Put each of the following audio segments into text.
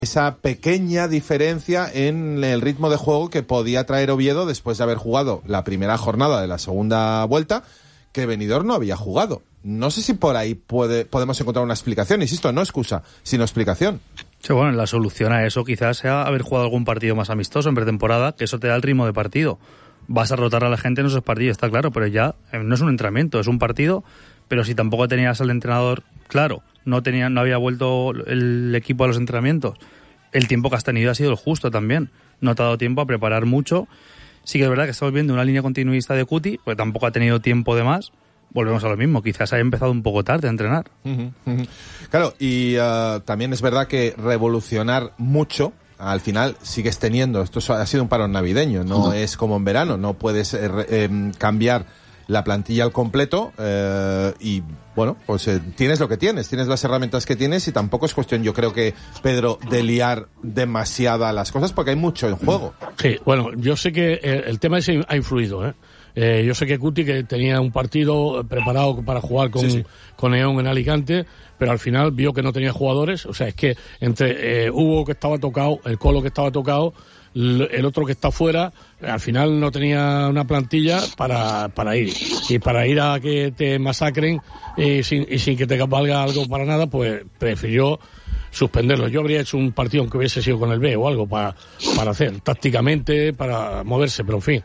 esa pequeña diferencia en el ritmo de juego que podía traer Oviedo después de haber jugado la primera jornada de la segunda vuelta, que Benidorm no había jugado. No sé si por ahí podemos encontrar una explicación, insisto, no excusa, sino explicación. Sí, bueno, la solución a eso quizás sea haber jugado algún partido más amistoso en pretemporada, que eso te da el ritmo de partido. Vas a rotar a la gente en esos partidos, está claro, pero ya no es un entrenamiento, es un partido, pero si tampoco tenías al entrenador claro, no había vuelto el equipo a los entrenamientos, el tiempo que has tenido ha sido el justo también, no te ha dado tiempo a preparar mucho. Sí que es verdad que estamos viendo una línea continuista de Cuti, pues tampoco ha tenido tiempo de más. Volvemos a lo mismo, quizás haya empezado un poco tarde a entrenar. Claro, y también es verdad que revolucionar mucho, al final sigues teniendo, esto ha sido un parón navideño, no es como en verano, no puedes cambiar la plantilla al completo y bueno, pues tienes lo que tienes las herramientas que tienes y tampoco es cuestión, yo creo que, Pedro, de liar demasiada las cosas porque hay mucho en juego. Sí, bueno, yo sé que el tema ese ha influido, yo sé que Cuti, que tenía un partido preparado para jugar con Eón en Alicante, pero al final vio que no tenía jugadores. O sea, es que entre Hugo, que estaba tocado, el Colo, que estaba tocado, el otro que está fuera, al final no tenía una plantilla para ir. Y para ir a que te masacren sin que te valga algo para nada, pues prefirió suspenderlo. Yo habría hecho un partido que hubiese sido con el B o algo para hacer, tácticamente, para moverse, pero en fin.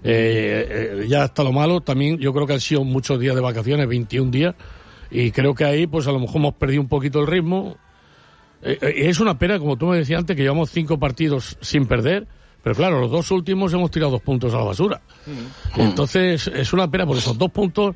Ya está lo malo. También yo creo que han sido muchos días de vacaciones, 21 días, y creo que ahí pues a lo mejor hemos perdido un poquito el ritmo. Es una pena, como tú me decías antes, que llevamos 5 partidos sin perder, pero claro, los 2 últimos hemos tirado 2 puntos a la basura. Entonces es una pena, por esos 2 puntos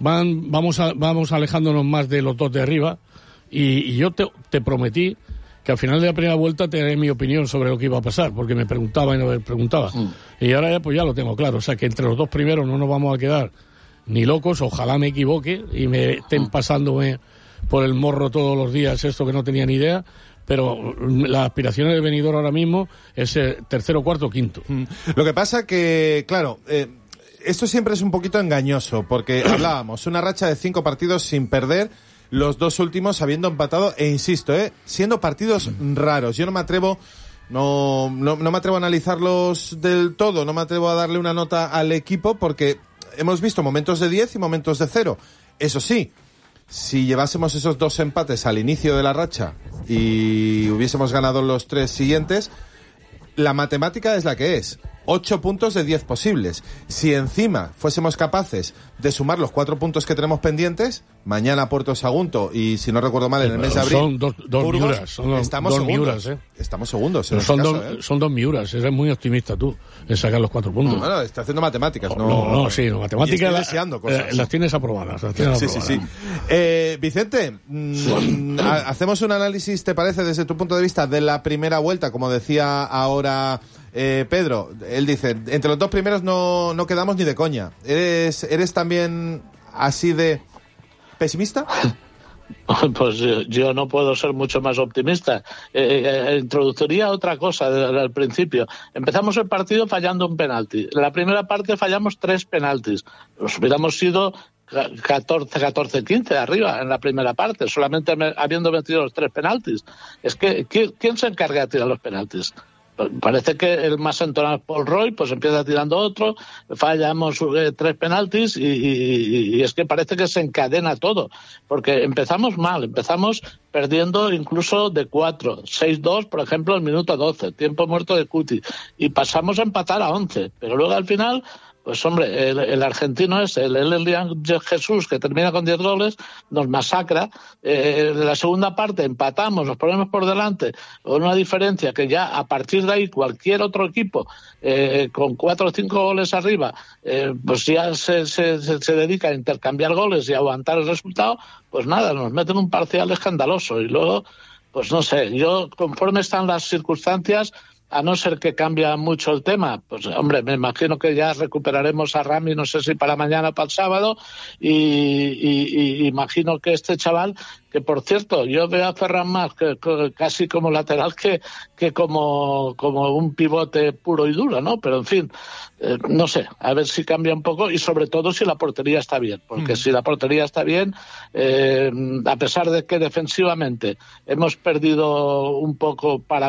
vamos alejándonos más de los 2 de arriba, y yo te prometí que al final de la primera vuelta te daré mi opinión sobre lo que iba a pasar, porque me preguntaba y no me preguntaba. Y ahora ya lo tengo claro. O sea, que entre los 2 primeros no nos vamos a quedar ni locos. Ojalá me equivoque y me estén pasándome por el morro todos los días esto que no tenía ni idea. Pero las aspiraciones de Benidorm ahora mismo es tercero, cuarto, quinto. Lo que pasa que, claro, esto siempre es un poquito engañoso, porque hablábamos, una racha de 5 partidos sin perder, los 2 últimos habiendo empatado, e insisto, siendo partidos raros. Yo no me atrevo a analizarlos del todo, no me atrevo a darle una nota al equipo, porque hemos visto momentos de 10 y momentos de 0. Eso sí, si llevásemos esos 2 empates al inicio de la racha y hubiésemos ganado los 3 siguientes, la matemática es la que es. 8 puntos de 10 posibles. Si encima fuésemos capaces de sumar los 4 puntos que tenemos pendientes, mañana Puerto Sagunto y, si no recuerdo mal, en el mes de abril, son dos Miuras, estamos dos segundos. Miuras, Estamos segundos. Son 2 Miuras. Eres muy optimista tú en sacar los 4 puntos. Bueno, está haciendo matemáticas, sí, matemáticas deseando cosas. Las tienes aprobadas. Sí. Vicente, hacemos un análisis, ¿te parece, desde tu punto de vista, de la primera vuelta? Como decía ahora Pedro, él dice, entre los 2 primeros no quedamos ni de coña. ¿Eres también así de pesimista? Pues yo no puedo ser mucho más optimista. Introduciría otra cosa al principio. Empezamos el partido fallando un penalti. En la primera parte fallamos 3 penaltis. Nos hubiéramos sido 14-15 arriba en la primera parte, solamente habiendo metido los 3 penaltis. Es que ¿quién se encarga de tirar los penaltis? Parece que el más entonado Paul Roy pues empieza tirando otro, fallamos 3 penaltis y es que parece que se encadena todo, porque empezamos mal, empezamos perdiendo incluso de 4, 6-2, por ejemplo, el minuto 12, tiempo muerto de Cuti, y pasamos a empatar a 11, pero luego al final, pues hombre, el argentino el Elian Jesús, que termina con 10 goles, nos masacra. En la segunda parte empatamos, nos ponemos por delante con una diferencia que ya a partir de ahí cualquier otro equipo con 4 o 5 goles arriba, pues ya se dedica a intercambiar goles y a aguantar el resultado. Pues nada, nos meten un parcial escandaloso y luego, pues no sé, yo conforme están las circunstancias, a no ser que cambie mucho el tema, pues hombre, me imagino que ya recuperaremos a Rami, no sé si para mañana o para el sábado, y imagino que este chaval, que por cierto, yo veo a Ferran más casi como lateral que como un pivote puro y duro, ¿no? Pero en fin, no sé, a ver si cambia un poco y sobre todo si la portería está bien, porque si la portería está bien, a pesar de que defensivamente hemos perdido un poco para